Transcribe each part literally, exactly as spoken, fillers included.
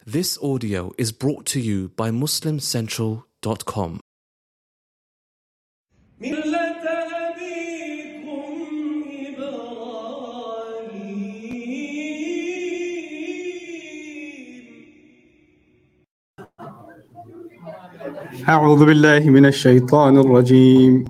This audio is brought to you by muslim central dot com. أعوذ بالله من الشيطان الرجيم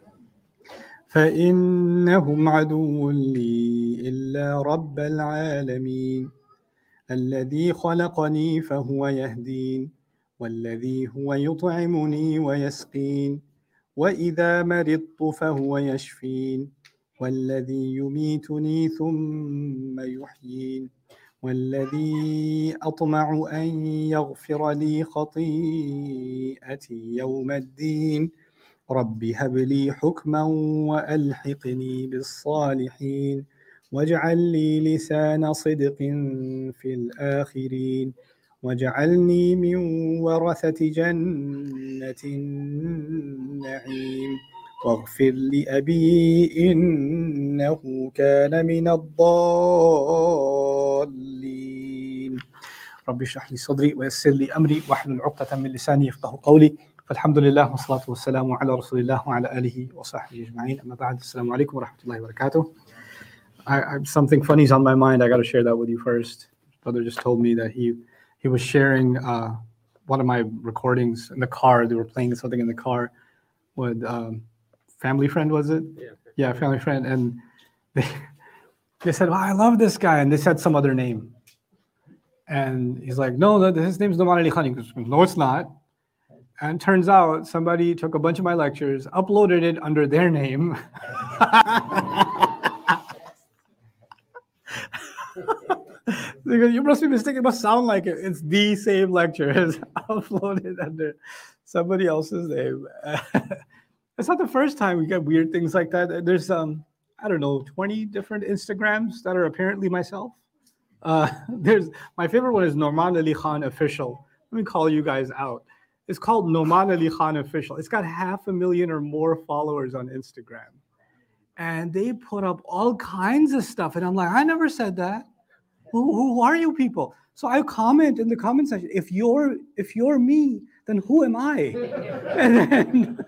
فإنهم عدو لي إلا رب العالمين الذي خلقني فهو يهدين والذي هو يطعمني ويسقين وإذا مرضت فهو يشفين والذي يميتني ثم يحيين والذي أطمع أن يغفر لي خطيئتي يوم الدين رب هب لي حكما وألحقني بالصالحين واجعل لي لسان صدق في الآخرين واجعلني من ورثة جنة النعيم واغفر لأبي إنه كان من الضالين رب اشرح لي صدري ويسر لي أمري واحلل عقدة من لساني يفقهوا قولي فالحمد لله والصلاة والسلام على رسول الله وعلى آله وصحبه أجمعين أما بعد السلام عليكم ورحمة الله وبركاته. I, I, something funny is on my mind. I got to share that with you first. Brother just told me that he he was sharing uh, one of my recordings in the car. They were playing something in the car with um, family friend, was it? Yeah, yeah, family friend. And they they said, "Wow, I love this guy," and they said some other name. And he's like, "No, that, his name's Nouman Ali Khan." He goes, "No, it's not." And it turns out somebody took a bunch of my lectures, uploaded it under their name. You must be mistaken. It must sound like it. It's the same lecture. It's uploaded under somebody else's name. It's not the first time we get weird things like that. There's, um, I don't know, twenty different Instagrams that are apparently myself. Uh, there's my favorite one is Nouman Ali Khan Official. Let me call you guys out. It's called Nouman Ali Khan Official. It's got half a million or more followers on Instagram. And they put up all kinds of stuff. And I'm like, I never said that. Who, who are you people? So I comment in the comment section, if you're if you're me, then who am I? And then,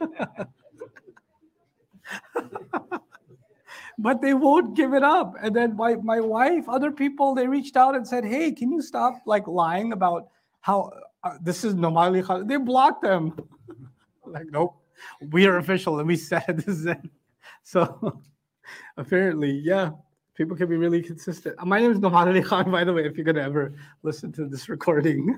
but they won't give it up. And then my, my wife, other people, they reached out and said, hey, can you stop like lying about how uh, this is Nouman Ali Khan? They blocked them. Like, nope, we are official and we said this is it. So apparently, yeah, people can be really consistent. My name is Nouman Ali Khan, by the way, if you're going to ever listen to this recording.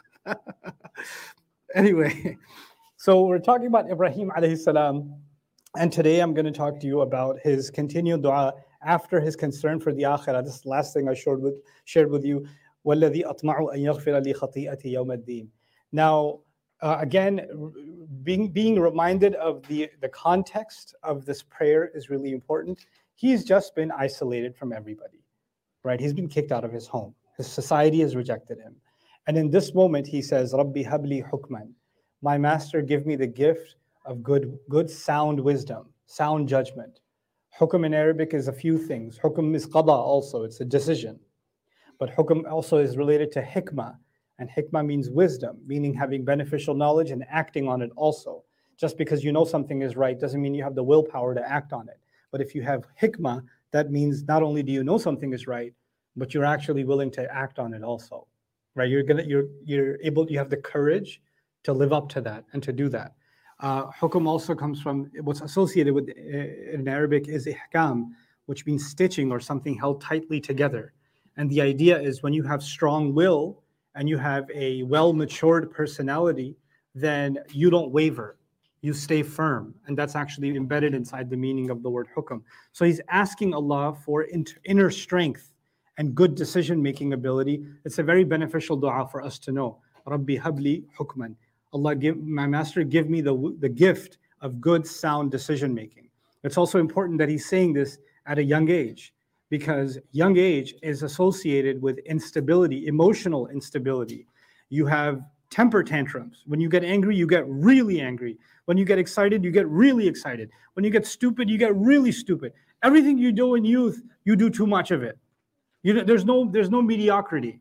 Anyway, so we're talking about Ibrahim alayhi salam. And today I'm going to talk to you about his continued dua after his concern for the akhirah. This is the last thing I shared with, shared with you. وَالَّذِي أَطْمَعُ أَن يَغْفِرَ لِي خَطِيئَتِي يَوْمَ الدِّينِ. Now, uh, again, being being reminded of the, the context of this prayer is really important. He's just been isolated from everybody, right? He's been kicked out of his home. His society has rejected him. And in this moment, he says, Rabbi habli hukman. My master, give me the gift of good, good sound wisdom, sound judgment. Hukm in Arabic is a few things. Hukm is qada also, it's a decision. But hukm also is related to hikmah. And hikmah means wisdom, meaning having beneficial knowledge and acting on it also. Just because you know something is right doesn't mean you have the willpower to act on it. But if you have hikmah, that means not only do you know something is right, but you're actually willing to act on it also, right? You're gonna, you're, you're able, you have the courage to live up to that and to do that. Uh, hukum also comes from what's associated with uh, in Arabic is ihkam, which means stitching or something held tightly together. And the idea is when you have strong will and you have a well-matured personality, then you don't waver. You stay firm. And that's actually embedded inside the meaning of the word hukum. So he's asking Allah for inner strength and good decision-making ability. It's a very beneficial dua for us to know. Rabbi habli hukman. Allah, give my master, give me the, the gift of good, sound decision-making. It's also important that he's saying this at a young age, because young age is associated with instability, emotional instability. You have temper tantrums. When you get angry, you get really angry. When you get excited, you get really excited. When you get stupid, you get really stupid. Everything you do in youth, you do too much of it. You know, there's no there's no mediocrity,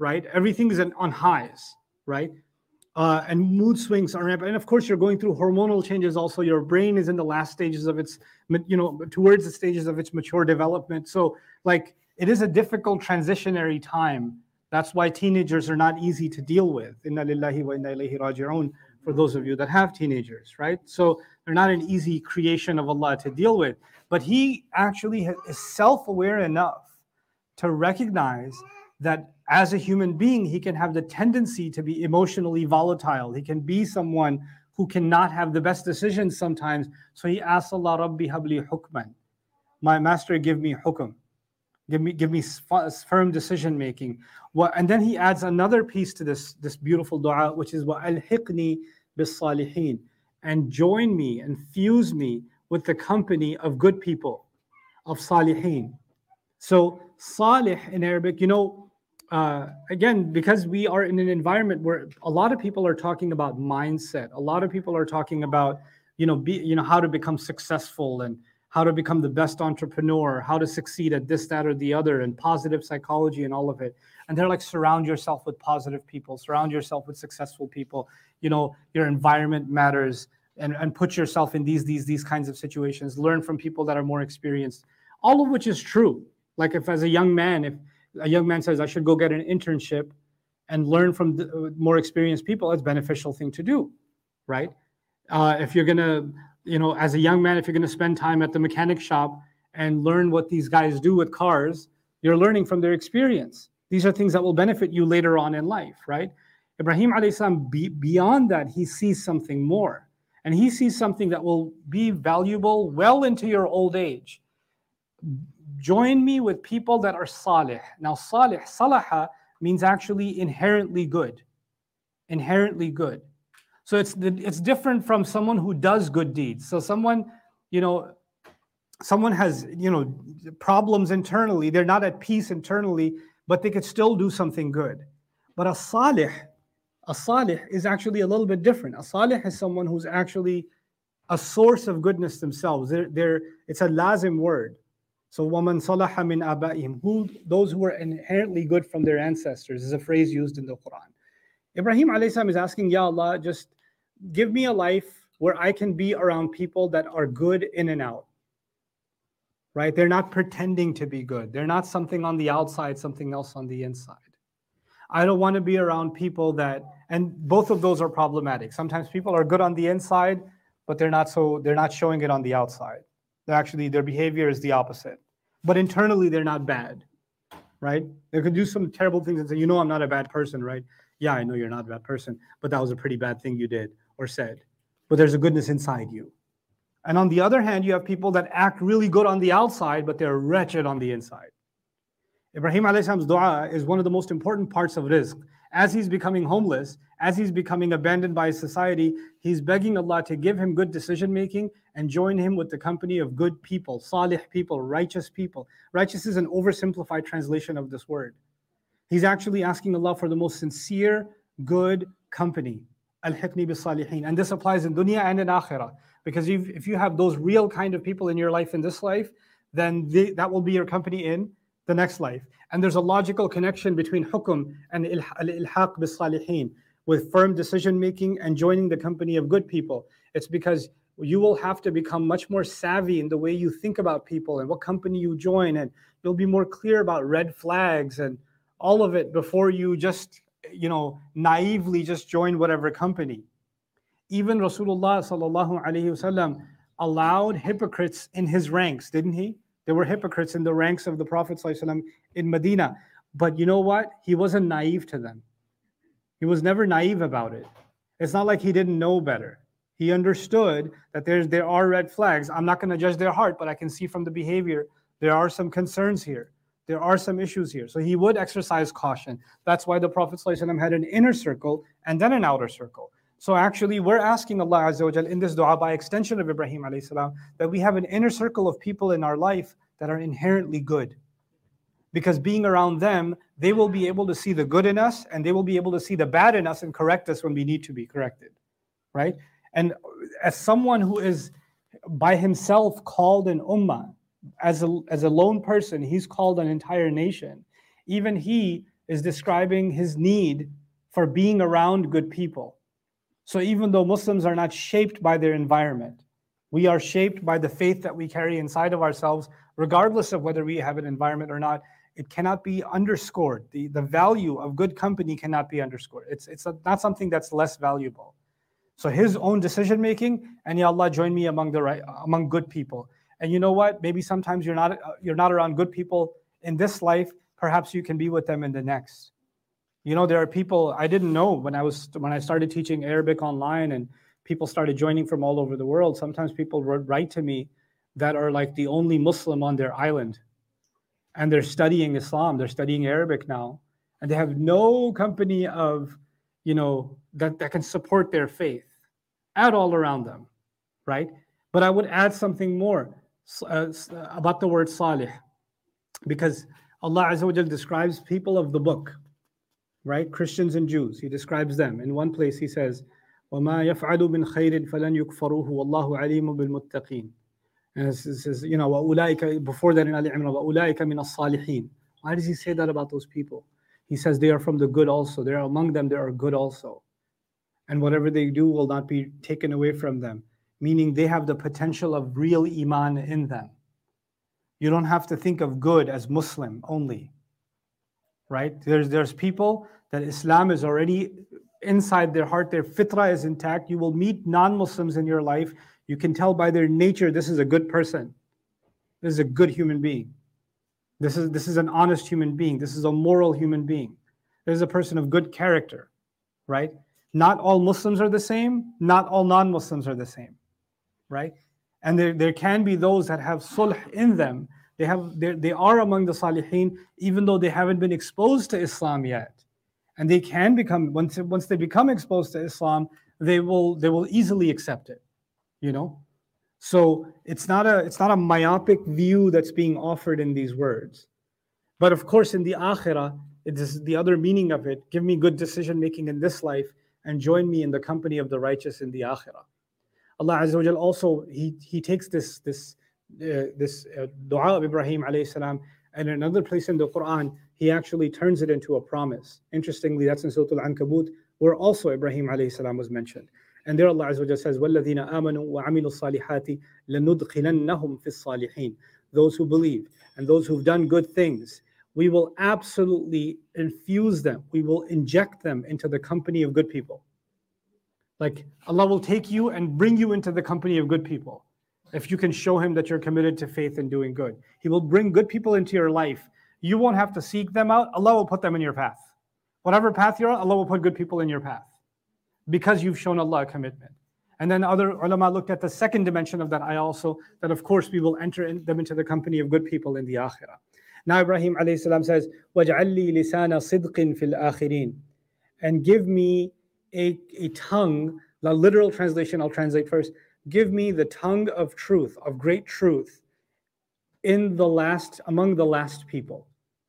right? Everything is on highs, right? Uh, and mood swings are rampant. And of course, you're going through hormonal changes. Also, your brain is in the last stages of its, you know, towards the stages of its mature development. So, like, it is a difficult transitionary time. That's why teenagers are not easy to deal with. Inna lillahi wa inna ilayhi raji'un, for those of you that have teenagers, right? So they're not an easy creation of Allah to deal with. But he actually is self-aware enough to recognize that as a human being, he can have the tendency to be emotionally volatile. He can be someone who cannot have the best decisions sometimes. So he asks Allah, Rabbi habli hukman. My master, give me hukum. Give me, give me firm decision making. What, and then he adds another piece to this, this beautiful dua, which is وَأَلْحِقْنِي بِالصَّالِحِينَ, and join me and fuse me with the company of good people, of salihin. So salih in Arabic, you know, uh, again, because we are in an environment where a lot of people are talking about mindset, a lot of people are talking about, you know, be, you know, how to become successful and how to become the best entrepreneur, how to succeed at this, that, or the other, and positive psychology and all of it. And they're like, surround yourself with positive people, surround yourself with successful people. You know, your environment matters, and, and put yourself in these, these, these kinds of situations. Learn from people that are more experienced, all of which is true. Like if as a young man, if a young man says, I should go get an internship and learn from the more experienced people, it's a beneficial thing to do, right? Uh, if you're gonna, you know, as a young man, if you're gonna spend time at the mechanic shop and learn what these guys do with cars, you're learning from their experience. These are things that will benefit you later on in life, right? Ibrahim alayhi salam, be, beyond that, he sees something more. And he sees something that will be valuable well into your old age. Join me with people that are salih. Now, salih, salaha, means actually inherently good. Inherently good. So it's it's different from someone who does good deeds. So someone, you know, someone has, you know, problems internally. They're not at peace internally, but they could still do something good. But a salih, a salih is actually a little bit different. A salih is someone who's actually a source of goodness themselves. They're, they're, it's a lazim word. So وَمَنْ صَلَحَ مِنْ آبَائِهِمْ, who, those who are inherently good from their ancestors, is a phrase used in the Quran. Ibrahim alayhi salam is asking, Ya Allah, just give me a life where I can be around people that are good in and out. Right? They're not pretending to be good. They're not something on the outside, something else on the inside. I don't want to be around people that, and both of those are problematic. Sometimes people are good on the inside, but they're not so, they're not showing it on the outside. They're actually, their behavior is the opposite. But internally, they're not bad, right? They could do some terrible things and say, you know, I'm not a bad person, right? Yeah, I know you're not a bad person, but that was a pretty bad thing you did or said. But there's a goodness inside you. And on the other hand, you have people that act really good on the outside, but they're wretched on the inside. Ibrahim alayhi salam's dua is one of the most important parts of rizq. As he's becoming homeless, as he's becoming abandoned by society, he's begging Allah to give him good decision making and join him with the company of good people, salih people, righteous people. Righteous is an oversimplified translation of this word. He's actually asking Allah for the most sincere, good company. Al-Hiqni bis-salihin. And this applies in dunya and in akhirah. Because if, if you have those real kind of people in your life in this life, then they, that will be your company in the next life. And there's a logical connection between hukum and al-ilhaq bis-salihin, with firm decision making and joining the company of good people. It's because you will have to become much more savvy in the way you think about people and what company you join, and you'll be more clear about red flags and all of it before you just, you know, naively just join whatever company. Even Rasulullah sallallahu alaihi wasallam allowed hypocrites in his ranks, didn't he? There were hypocrites in the ranks of the Prophet sallallahu alaihi wasallam in Medina. But you know what? He wasn't naive to them. He was never naive about it. It's not like he didn't know better. He understood that there's, there are red flags. I'm not going to judge their heart, but I can see from the behavior, there are some concerns here. There are some issues here. So he would exercise caution. That's why the Prophet ﷺ had an inner circle and then an outer circle. So actually, we're asking Allah Azza wa Jal in this dua, by extension of Ibrahim alayhi salam, that we have an inner circle of people in our life that are inherently good. Because being around them, they will be able to see the good in us, and they will be able to see the bad in us and correct us when we need to be corrected, right? And as someone who is by himself called an ummah, as a, as a lone person, he's called an entire nation. Even he is describing his need for being around good people. So even though Muslims are not shaped by their environment, we are shaped by the faith that we carry inside of ourselves, regardless of whether we have an environment or not. It cannot be underscored. The, the value of good company cannot be underscored. It's, it's a, not something that's less valuable. So his own decision making, and ya Allah, join me among the right, among good people. And you know what? Maybe sometimes you're not you're not around good people in this life. Perhaps you can be with them in the next. You know, there are people I didn't know when I was when I started teaching Arabic online, and people started joining from all over the world. Sometimes people would write to me that are like the only Muslim on their island, and they're studying Islam. They're studying Arabic now, and they have no company of, you know, that, that can support their faith at all around them, right? But I would add something more uh, about the word salih, because Allah Azza wa Jal describes people of the book, right? Christians and Jews. He describes them. In one place he says, وَمَا يَفْعَلُ مِنْ خَيْرٍ فَلَنْ يُكْفَرُوهُ وَاللَّهُ عَلِيمٌ بِالْمُتَّقِينَ. And it says, you know, وَأُولَٰئِكَ, before that in Ali Imran, وَأُولَٰئِكَ مِنَ الصَّالِحِينَ. Why does he say that about those people? He says they are from the good also. They are among them, they are good also. And whatever they do will not be taken away from them. Meaning they have the potential of real iman in them. You don't have to think of good as Muslim only, right? There's, there's people that Islam is already inside their heart, their fitrah is intact. You will meet non-Muslims in your life. You can tell by their nature, this is a good person. This is a good human being. This is, this is an honest human being. This is a moral human being. This is a person of good character, right? Not all Muslims are the same. Not all non-Muslims are the same, right? And there, there can be those that have sulh in them. They have they are among the salihin, even though they haven't been exposed to Islam yet. And they can become, once, once they become exposed to Islam, they will they will easily accept it, you know? So it's not a it's not a myopic view that's being offered in these words. But of course, in the akhirah, it is the other meaning of it. Give me good decision making in this life and join me in the company of the righteous in the akhirah. Allah Azza wa Jal also, he, he takes this, this, uh, this uh, dua of Ibrahim alayhi salam, and in another place in the Quran, he actually turns it into a promise. Interestingly, that's in Surah Al-Ankabut, where also Ibrahim alayhi salam was mentioned. And there Allah Azza wa Jal says, وَالَّذِينَ آمَنُوا وَعَمِلُوا الصَّالِحَاتِ لَنُدْخِلَنَّهُم فِي الصَّالِحِينَ. Those who believe and those who've done good things, we will absolutely infuse them. We will inject them into the company of good people. Like Allah will take you and bring you into the company of good people. If you can show Him that you're committed to faith and doing good, He will bring good people into your life. You won't have to seek them out. Allah will put them in your path. Whatever path you're on, Allah will put good people in your path because you've shown Allah a commitment. And then other ulama looked at the second dimension of that ayah also, that of course we will enter in them into the company of good people in the akhirah. Now Ibrahim alayhi salam says, وَاجْعَلْ لِي لِسَانَ صِدْقٍ فِي الْآخِرِينَ. And give me a, a tongue, the literal translation I'll translate first, give me the tongue of truth, of great truth, in the last, among the last people.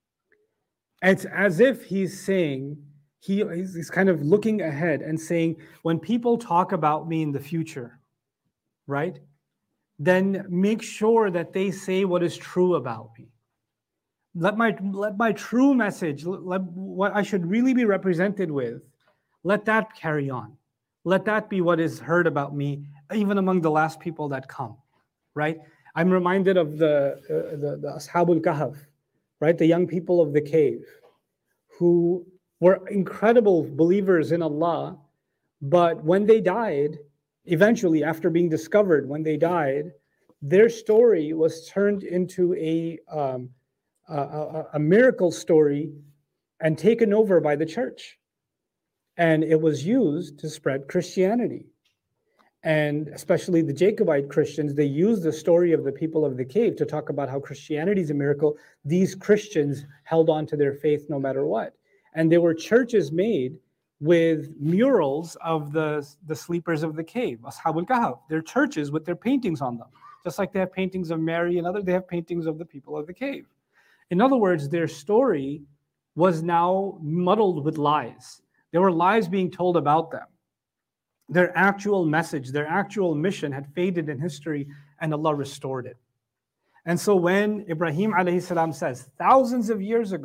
It's as if he's saying, he, he's kind of looking ahead and saying, when people talk about me in the future, right, then make sure that they say what is true about me. Let my, let my true message, let, what I should really be represented with, let that carry on. Let that be what is heard about me, even among the last people that come, right? I'm reminded of the, uh, the, the Ashabul Kahf, right? The young people of the cave who were incredible believers in Allah, but when they died, eventually after being discovered, when they died, their story was turned into a, um, a, a, a miracle story and taken over by the church. And it was used to spread Christianity. And especially the Jacobite Christians, they used the story of the people of the cave to talk about how Christianity is a miracle. These Christians held on to their faith no matter what. And there were churches made with murals of the, the sleepers of the cave, Ashabul Kahf. They're churches with their paintings on them. Just like they have paintings of Mary and other, they have paintings of the people of the cave. In other words, their story was now muddled with lies. There were lies being told about them. Their actual message, their actual mission had faded in history, and Allah restored it. And so when Ibrahim alayhi salam says, thousands of years ago,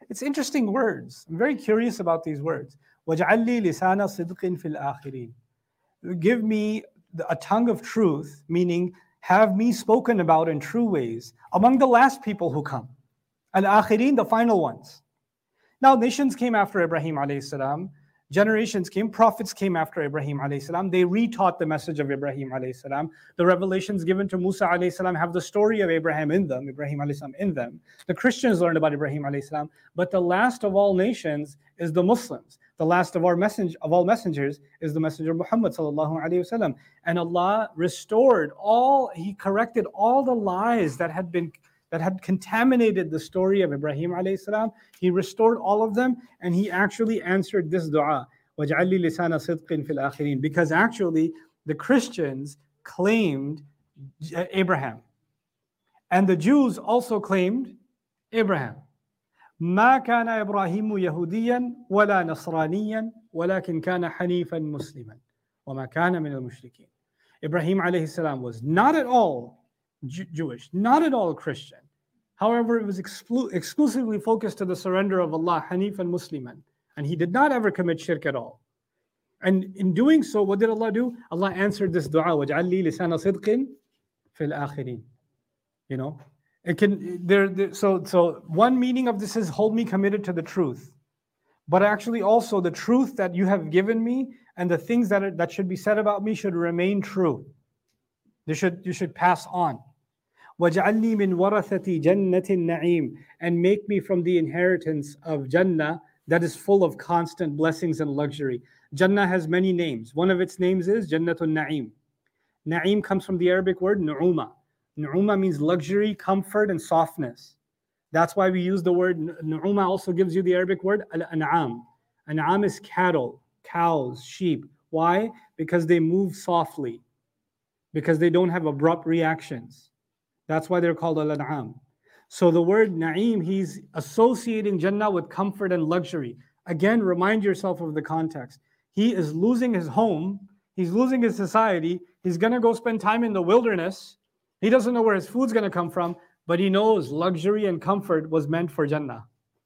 It's interesting words. I'm very curious about these words. وَاجْعَلْ لِي لِسَانَ صِدْقٍ فِي الْآخِرِينَ. Give me a tongue of truth, meaning have me spoken about in true ways among the last people who come. Al-Akhirin, the final ones. Now nations came after Ibrahim alayhi salam. Generations came, prophets came after Ibrahim alayhi salam. They retaught the message of Ibrahim alayhi salam. The revelations given to Musa alayhi salam have the story of Abraham in them, Ibrahim alayhi salam in them. The Christians learned about Ibrahim alayhi salam. But the last of all nations is the Muslims. The last of our message of all messengers is the messenger Muhammad sallallahu alayhi wasallam. And Allah restored all, He corrected all the lies that had been that had contaminated the story of Ibrahim alayhi salam. He restored all of them, and He actually answered this dua, وَاجْعَلْ لِي لِسَانَ صِدْقٍ فِي الْآخِرِينَ, because actually the Christians claimed Abraham, and the Jews also claimed Abraham. ما كان إبراهيم يهوديا ولا نصرانيا ولكن كان حنيفا مسلما وما كان من المشركين. Ibrahim alayhi salam was not at all Jew- Jewish, not at all Christian. However, it was exclu- exclusively focused to the surrender of Allah, Hanif and Musliman. And he did not ever commit shirk at all. And in doing so, what did Allah do? Allah answered this dua, وَاجْعَلْ لِي لِسَانَ صِدْقٍ فِي الْآخِرِينَ. You know, it can, there, there, so, so one meaning of this is hold me committed to the truth. But actually also the truth that you have given me and the things that, are, that should be said about me should remain true. You should, you should pass on. وَاجْعَلْنِي مِنْ وَرَثَةِ جَنَّةِ النَّعِيمِ, and make me from the inheritance of Jannah that is full of constant blessings and luxury. Jannah has many names. One of its names is Jannatul Na'im. Na'im comes from the Arabic word nu'uma. Nu'uma means luxury, comfort, and softness. That's why we use the word nu'uma. Also gives you the Arabic word al-an'am. An'am is cattle, cows, sheep. Why? Because they move softly. Because they don't have abrupt reactions. That's why they're called al-an'am. So the word na'im, he's associating Jannah with comfort and luxury. Again, remind yourself of the context. He is losing his home. He's losing his society. He's going to go spend time in the wilderness. He doesn't know where his food's going to come from, but he knows luxury and comfort was meant for Jannah.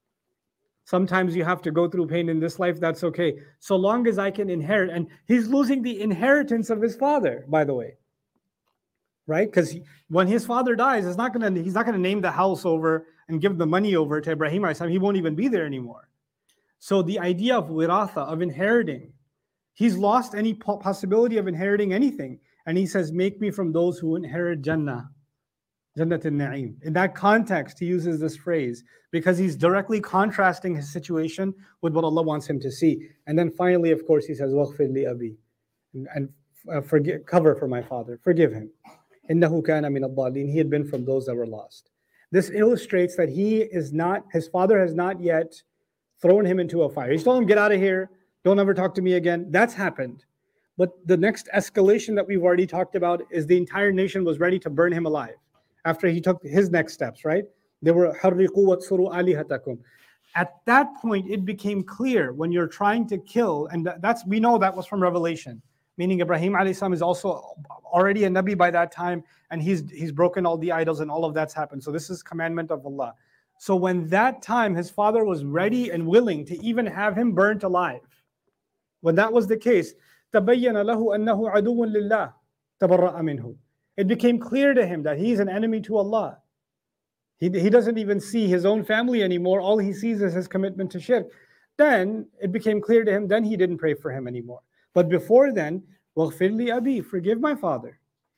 Sometimes you have to go through pain in this life, that's okay. So long as I can inherit. And he's losing the inheritance of his father, by the way. Right? Because when his father dies, it's not gonna, he's not going to name the house over and give the money over to Ibrahim. He won't even be there anymore. So the idea of wiratha, of inheriting, he's lost any possibility of inheriting anything. And he says, make me from those who inherit Jannah, Jannat al-Na'im. In that context, he uses this phrase because he's directly contrasting his situation with what Allah wants him to see. And then finally, of course, he says, وَغْفِرْ لِي أَبِي, and uh, forgive, cover for my father, forgive him. إِنَّهُ كَانَ مِنَ الضَّالِينَ. He had been from those that were lost. This illustrates that he is not, his father has not yet thrown him into a fire. He's told him, get out of here, don't ever talk to me again. That's happened. But the next escalation that we've already talked about is the entire nation was ready to burn him alive after he took his next steps, right? They were حَرِّقُوا وَاكْسُرُوا آلِهَتَكُمْ. At that point, it became clear when you're trying to kill, and that's, we know that was from Revelation, meaning Ibrahim alayhi salam is also already a Nabi by that time, and he's he's broken all the idols and all of that's happened. So this is commandment of Allah. So when that time his father was ready and willing to even have him burnt alive, when that was the case, تَبَيَّنَ لَهُ أَنَّهُ عَدُوٌ لِلَّهِ تَبَرَّأَ مِنْهُ. It became clear to him that he's an enemy to Allah. He, he doesn't even see his own family anymore. All he sees is his commitment to shirk. Then it became clear to him, then he didn't pray for him anymore. But before then, وَغْفِرْ لِي أَبِي, forgive my father.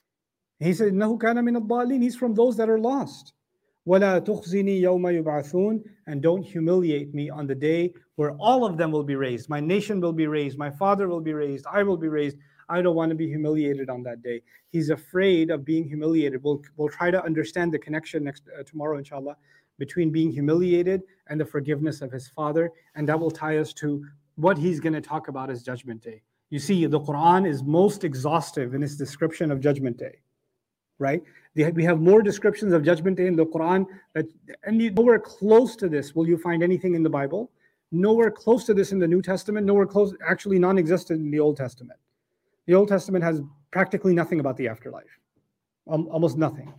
He said, إِنَّهُ كَانَ مِنَ الضَّالِينَ. He's from those that are lost. وَلَا تُخْزِنِي يَوْمَ يُبْعَثُونَ. And don't humiliate me on the day where all of them will be raised. My nation will be raised. My father will be raised. I will be raised. I don't want to be humiliated on that day. He's afraid of being humiliated. We'll, we'll try to understand the connection next uh, tomorrow, inshallah, between being humiliated and the forgiveness of his father. And that will tie us to what he's going to talk about as Judgment Day. You see, the Quran is most exhaustive in its description of Judgment Day, right? We have more descriptions of Judgment Day in the Quran, that, and nowhere close to this will you find anything in the Bible. Nowhere close to this in the New Testament. Nowhere close, actually non-existent in the Old Testament. The Old Testament has practically nothing about the afterlife, um, almost nothing.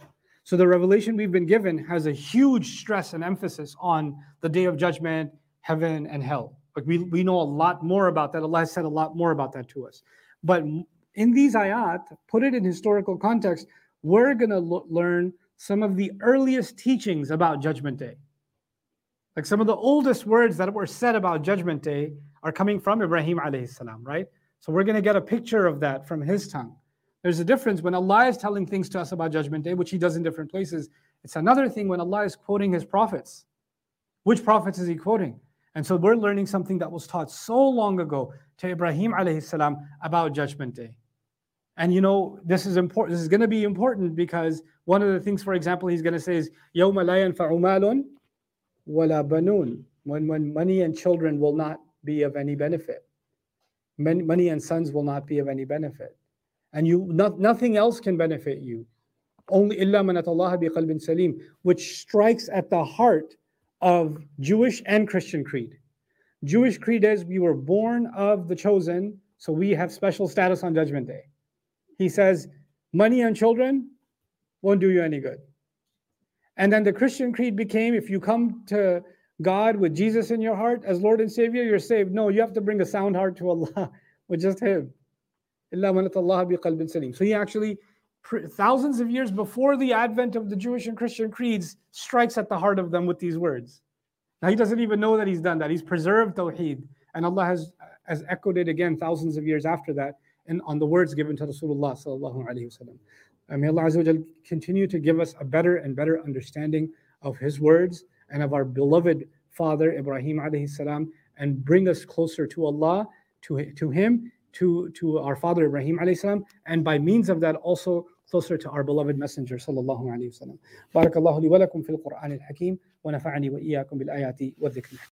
So the revelation we've been given has a huge stress and emphasis on the day of judgment, heaven and hell. Like we, we know a lot more about that. Allah has said a lot more about that to us. But in these ayat, put it in historical context, we're going to lo- learn some of the earliest teachings about Judgment Day. Like some of the oldest words that were said about Judgment Day are coming from Ibrahim alayhi salam, right? So we're going to get a picture of that from his tongue. There's a difference when Allah is telling things to us about Judgment Day, which He does in different places. It's another thing when Allah is quoting His prophets. Which prophets is He quoting? And so we're learning something that was taught so long ago to Ibrahim alayhi salam about Judgment Day. And you know, this is important. This is going to be important because one of the things, for example, He's going to say is, يَوْمَ لَا يَنْفَعُ مَالٌ وَلَا بَنُونَ, when, when money and children will not be of any benefit. Money and sons will not be of any benefit. And you, not, nothing else can benefit you. Only إِلَّا مَنْ أَتَى اللَّهَ بِقَلْبٍ سَلِيمٍ, which strikes at the heart of Jewish and Christian creed. Jewish creed is we were born of the chosen, so we have special status on Judgment Day. He says, money and children won't do you any good. And then the Christian creed became, if you come to God with Jesus in your heart as Lord and Savior, you're saved. No, you have to bring a sound heart to Allah with just Him. So He actually, thousands of years before the advent of the Jewish and Christian creeds, strikes at the heart of them with these words. Now He doesn't even know that He's done that. He's preserved Tawheed. And Allah has, has echoed it again thousands of years after that and on the words given to Rasulullah sallallahu alaihi wasallam. May Allah Azza wa Jal continue to give us a better and better understanding of His words and of our beloved father Ibrahim alayhi salam, and bring us closer to Allah, to, to Him, to, to our father Ibrahim alayhi salam, and by means of that also closer to our beloved Messenger sallallahu alayhi wa sallam. Barakallahu li wa lakum fil Qur'an al-Hakim wa nafa'ani wa iyyakum bil ayati wa dhikr.